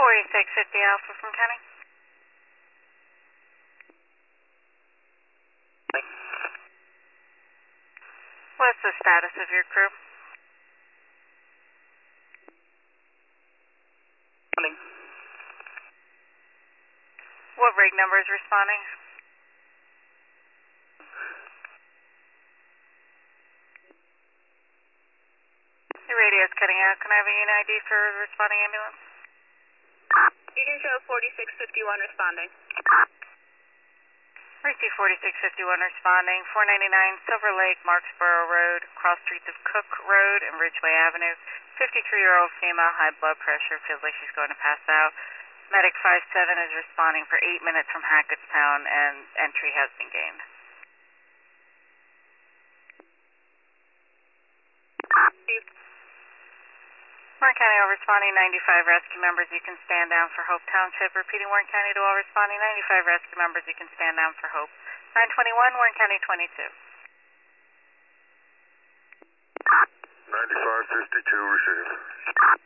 4650 Alpha from County. What's the status of your crew? What rig number is responding? Your radio's cutting out. Can I have a unit ID for responding ambulance? Union Show 4651 responding. Receive 4651 responding. 499 Silver Lake, Marksboro Road, cross streets of Cook Road and Ridgeway Avenue. 53-year-old female, high blood pressure, feels like she's going to pass out. Medic 57 is responding for 8 minutes from Hackettstown and entry has been gained. Warren County, all responding, 95 rescue members, you can stand down for Hope Township. Repeating, Warren County to all responding, 95 rescue members, you can stand down for Hope. 921, Warren County 22. 9552, receive.